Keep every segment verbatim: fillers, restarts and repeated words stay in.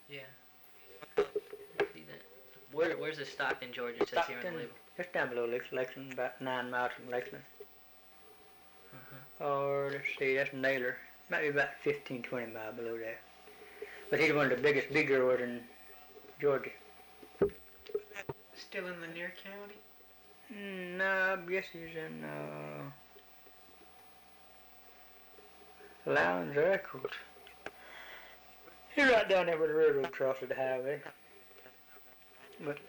Yeah. See that? Where, where's the Stockton, Georgia? It says here on the label. Just down below Lexington, about nine miles from Lexington. Uh-huh. Or, let's see, that's Naylor. Might be about fifteen, twenty miles below there. But he's one of the biggest big growers in Georgia. Still in Lanier County? No, I guess he's in, uh... Lowndes or Eccles. He's right down there where the railroad crosses the highway. But...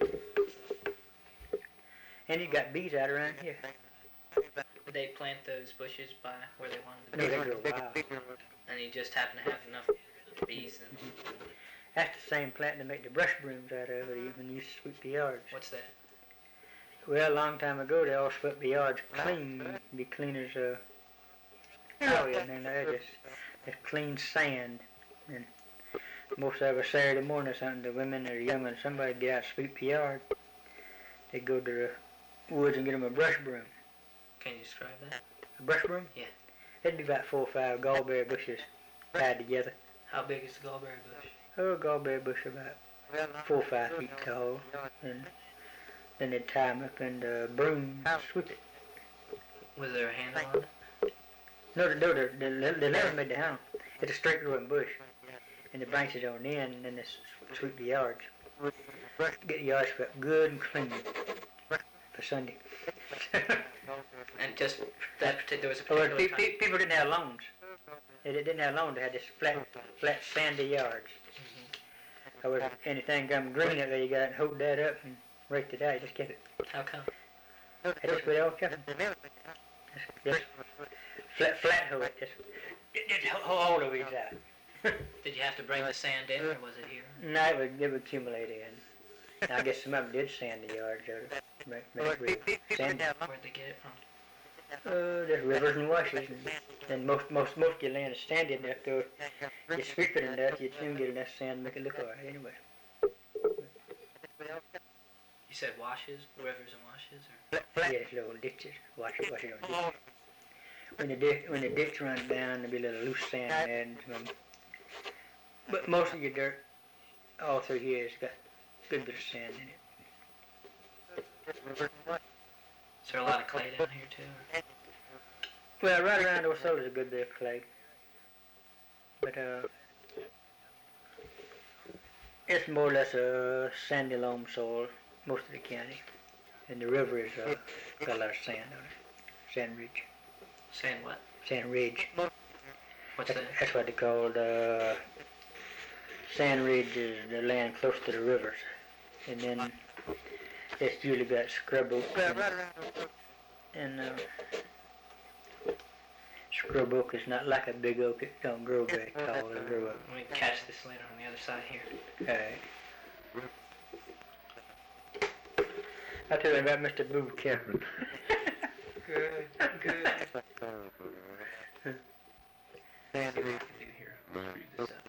And he's got bees out around here. Did they plant those bushes by where they wanted to No, be? they grow wild. And he just happened to have enough bees and... That's the same plant they make the brush brooms out of when you used to sweep the yards. What's that? Well, a long time ago, they all swept the yards clean, be clean as a highway, and then they just, just clean sand. And most of a Saturday morning or something, the women or the young ones, somebody get out and sweep the yard. They go to the woods and get them a brush broom. Can you describe that? A brush broom? Yeah. It'd be about four or five gallberry bushes tied together. How big is the gallberry bush? Oh, a gallberry bush about four or five feet tall. And then they'd tie them up in the broom and sweep it. Was there a handle on it? No, no, they, they, they never made the handle. It's a straight growing bush. And the branches on the end, and then they sweep the yards. Get the yards swept good and clean for Sunday. And just that particular, there was a Well, particular pe- time. pe- people didn't have lawns. They didn't have lawns. They had this flat, flat, sandy yards. Mm-hmm. Or if anything come green up there, you got to hold that up and raked it out. You just kept it. How come? I just put it all kept it. Just, just flat, flat hold it. Just, just hold all of these out. Did you have to bring the sand in, or was it here? No, it would, it would accumulate in. I guess some of them did sand the yards out to make, make it real sandy. Where'd they get it from? Uh, there's rivers and washes, and, and most most most of your land is sandy enough to you sweep it enough, you soon get enough sand to make it look alright anyway. You said washes, rivers and washes, or? Yeah, it's little ditches, wash it, wash it on ditches. When the ditch when the ditch runs down, there'll be a little loose sand there, and some, but most of your dirt, all through here, has got a good bit of sand in it. Is there a lot of clay down here too? Or? Well, right around Osceola is a good bit of clay. But, uh, it's more or less a sandy loam soil, most of the county. And the river is, uh, got a lot of sand on it. Sand ridge. Sand what? Sand ridge. What's That's, that? that's what they call the sand ridge is the land close to the rivers. And then it's usually got scrub oak and, and uh, scrub oak is not like a big oak. It don't grow very tall. It grow up. Let me catch this later on the other side here. Alright. I'll tell you about Mister Boob Cameron. Good, good. Sandy Ridge. Do here. I'll screw this up.